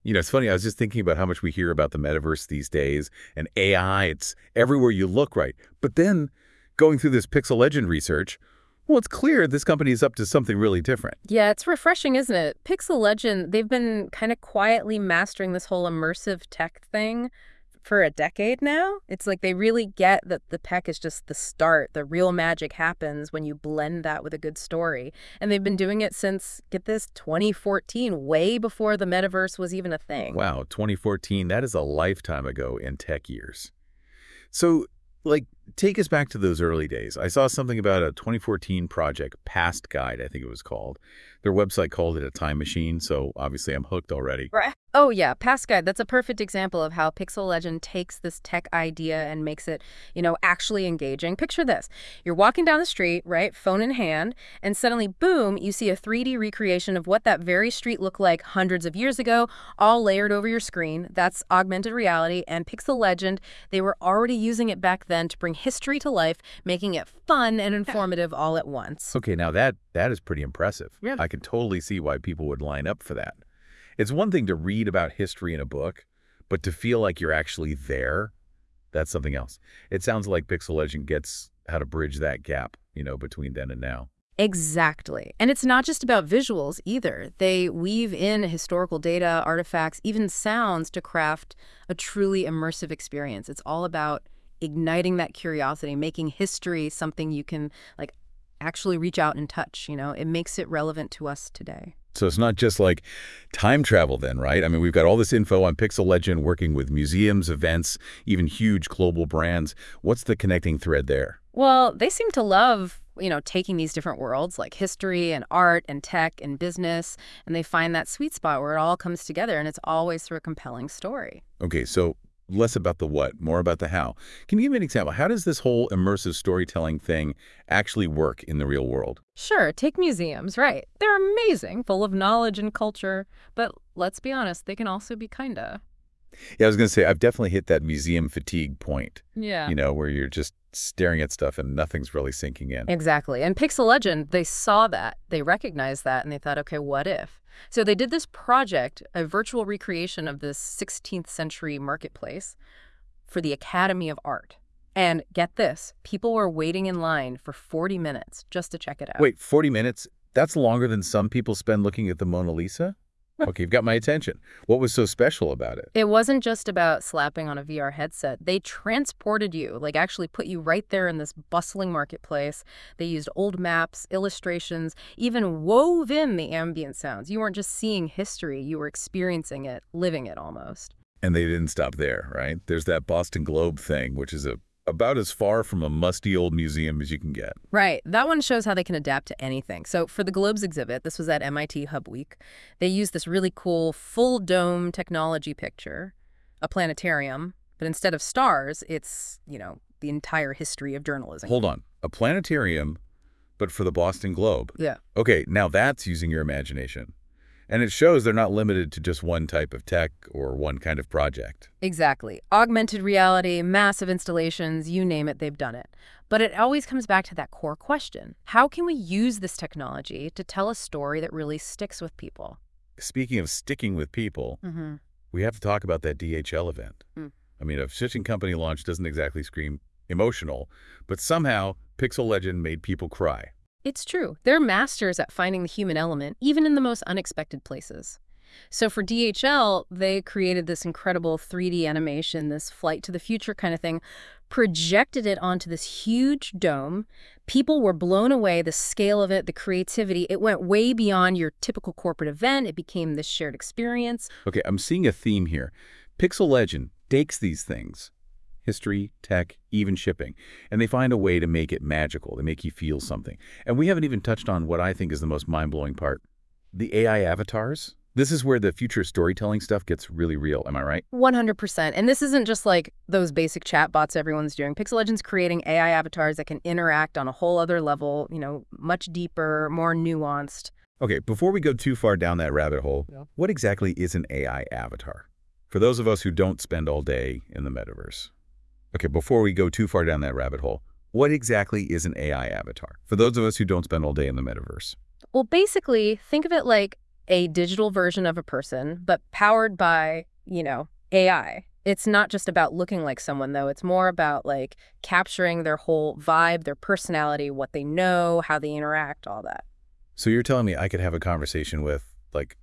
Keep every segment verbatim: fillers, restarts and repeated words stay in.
You know, it's funny, I was just thinking about how much we hear about the metaverse these days and A I, it's everywhere you look, right? But then going through this Pixel Legend research, well, it's clear this company is up to something really different. Yeah, it's refreshing, isn't it? Pixel Legend, they've been kind of quietly mastering this whole immersive tech thing for a decade now. It's like they really get that the tech is just the start. The real magic happens when you blend that with a good story. And they've been doing it since, get this, twenty fourteen, way before the metaverse was even a thing. Wow, twenty fourteen, that is a lifetime ago in tech years. So, like, take us back to those early days. I saw something about a twenty fourteen project, Past Guide, I think it was called. Their website called it a time machine, so obviously I'm hooked already. Right. Oh, yeah, Past Guide. That's a perfect example of how Pixel Legend takes this tech idea and makes it, you know, actually engaging. Picture this. You're walking down the street, right, phone in hand, and suddenly, boom, you see a three D recreation of what that very street looked like hundreds of years ago, all layered over your screen. That's augmented reality, and Pixel Legend, they were already using it back then to bring history to life, making it fun and informative all at once. Okay, now that that is pretty impressive. Yeah. I can totally see why people would line up for that. It's one thing to read about history in a book, but to feel like you're actually there, that's something else. It sounds like Pixel Legend gets how to bridge that gap, you know, between then and now. Exactly. And it's not just about visuals either. They weave in historical data, artifacts, even sounds to craft a truly immersive experience. It's all about igniting that curiosity, making history something you can like actually reach out and touch, you know? It makes it relevant to us today. So it's not just like time travel then, right? I mean, we've got all this info on Pixel Legend working with museums, events, even huge global brands. What's the connecting thread there? Well, they seem to love, you know, taking these different worlds like history and art and tech and business, and they find that sweet spot where it all comes together, and it's always through a compelling story. Okay, so less about the what, more about the how. Can you give me an example? How does this whole immersive storytelling thing actually work in the real world? Sure, take museums, right. They're amazing, full of knowledge and culture, but let's be honest, they can also be kinda. Yeah, I was going to say, I've definitely hit that museum fatigue point, Yeah. you know, where you're just staring at stuff and nothing's really sinking in. Exactly. And Pixel Legend, they saw that, they recognized that, and they thought, okay, what if? So they did this project, a virtual recreation of this sixteenth century marketplace for the Academy of Art. And get this, people were waiting in line for forty minutes just to check it out. Wait, forty minutes? That's longer than some people spend looking at the Mona Lisa? Okay, you've got my attention. What was so special about it? It wasn't just about slapping on a V R headset. They transported you, like actually put you right there in this bustling marketplace. They used old maps, illustrations, even wove in the ambient sounds. You weren't just seeing history, you were experiencing it, living it almost. And they didn't stop there, right? There's that Boston Globe thing, which is a, about as far from a musty old museum as you can get. Right. That one shows how they can adapt to anything. So for the Globes exhibit, this was at M I T Hub Week, they used this really cool full dome technology picture, a planetarium, but instead of stars, it's, you know, the entire history of journalism. Hold on. A planetarium, but for the Boston Globe. Yeah. Okay, now that's using your imagination. And it shows they're not limited to just one type of tech or one kind of project. Exactly. Augmented reality, massive installations, you name it, they've done it. But it always comes back to that core question. How can we use this technology to tell a story that really sticks with people? Speaking of sticking with people, Mm-hmm. we have to talk about that D H L event. Mm. I mean, a fishing company launch doesn't exactly scream emotional, but somehow Pixel Legend made people cry. It's true. They're masters at finding the human element, even in the most unexpected places. So for D H L, they created this incredible three D animation, this flight to the future kind of thing, projected it onto this huge dome. People were blown away, the scale of it, the creativity. It went way beyond your typical corporate event. It became this shared experience. Okay, I'm seeing a theme here. Pixel Legend takes these things, history, tech, even shipping, and they find a way to make it magical. They make you feel something. And we haven't even touched on what I think is the most mind-blowing part, the A I avatars. This is where the future storytelling stuff gets really real. Am I right? one hundred percent. And this isn't just like those basic chatbots everyone's doing. Pixel Legends creating A I avatars that can interact on a whole other level, you know, much deeper, more nuanced. Okay, before we go too far down that rabbit hole, Yeah. what exactly is an A I avatar? For those of us who don't spend all day in the metaverse. Okay, before we go too far down that rabbit hole, what exactly is an A I avatar? For those of us who don't spend all day in the metaverse. Well, basically, think of it like a digital version of a person, but powered by, you know, A I. It's not just about looking like someone, though. It's more about, like, capturing their whole vibe, their personality, what they know, how they interact, all that. So you're telling me I could have a conversation with, like,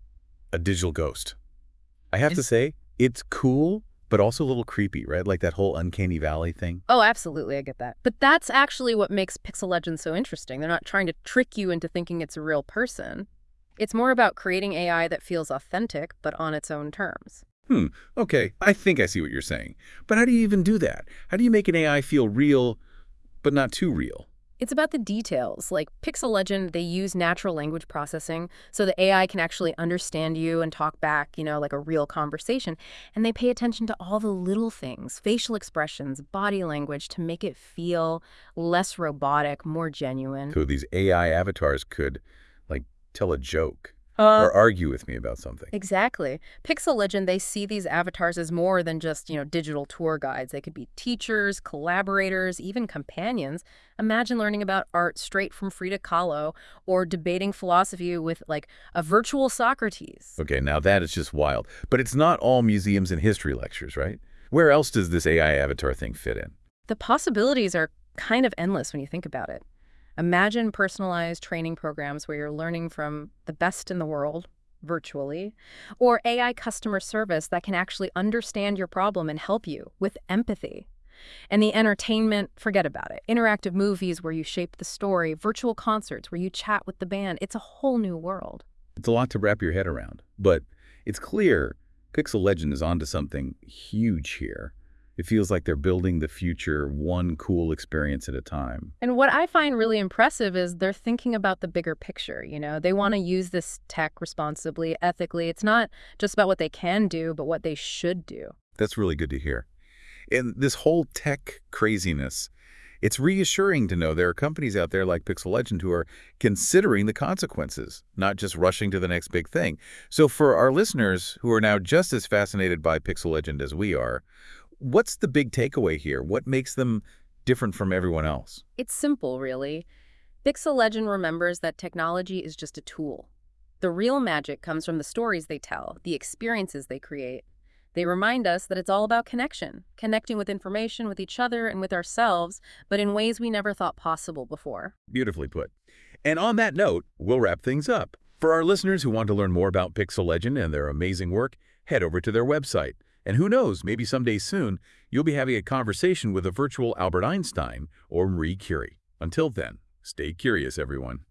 a digital ghost. I have to say, it's cool, but also a little creepy, right? Like that whole uncanny valley thing. Oh, absolutely, I get that. But that's actually what makes Pixel Legends so interesting. They're not trying to trick you into thinking it's a real person. It's more about creating A I that feels authentic, but on its own terms. Hmm, okay, I think I see what you're saying. But how do you even do that? How do you make an A I feel real, but not too real? It's about the details. Like Pixel Legend, they use natural language processing so the A I can actually understand you and talk back, you know, like a real conversation. And they pay attention to all the little things, facial expressions, body language, to make it feel less robotic, more genuine. So these A I avatars could, like, tell a joke Uh, or argue with me about something. Exactly. Pixel Legend, they see these avatars as more than just, you know, digital tour guides. They could be teachers, collaborators, even companions. Imagine learning about art straight from Frida Kahlo or debating philosophy with, like, a virtual Socrates. Okay, now that is just wild. But it's not all museums and history lectures, right? Where else does this A I avatar thing fit in? The possibilities are kind of endless when you think about it. Imagine personalized training programs where you're learning from the best in the world virtually, or A I customer service that can actually understand your problem and help you with empathy. And the entertainment, forget about it. Interactive movies where you shape the story, virtual concerts where you chat with the band. It's a whole new world. It's a lot to wrap your head around. But it's clear Pixel Legend is onto something huge here. It feels like they're building the future one cool experience at a time. And what I find really impressive is they're thinking about the bigger picture, you know? They want to use this tech responsibly, ethically. It's not just about what they can do, but what they should do. That's really good to hear. And this whole tech craziness, it's reassuring to know there are companies out there like Pixel Legend who are considering the consequences, not just rushing to the next big thing. So for our listeners who are now just as fascinated by Pixel Legend as we are, what's the big takeaway here? What makes them different from everyone else? It's simple, really. Pixel Legend remembers that technology is just a tool. The real magic comes from the stories they tell, the experiences they create. They remind us that it's all about connection, connecting with information, with each other, and with ourselves, but in ways we never thought possible before. Beautifully put. And on that note, we'll wrap things up. For our listeners who want to learn more about Pixel Legend and their amazing work, head over to their website. And who knows, maybe someday soon, you'll be having a conversation with a virtual Albert Einstein or Marie Curie. Until then, stay curious, everyone.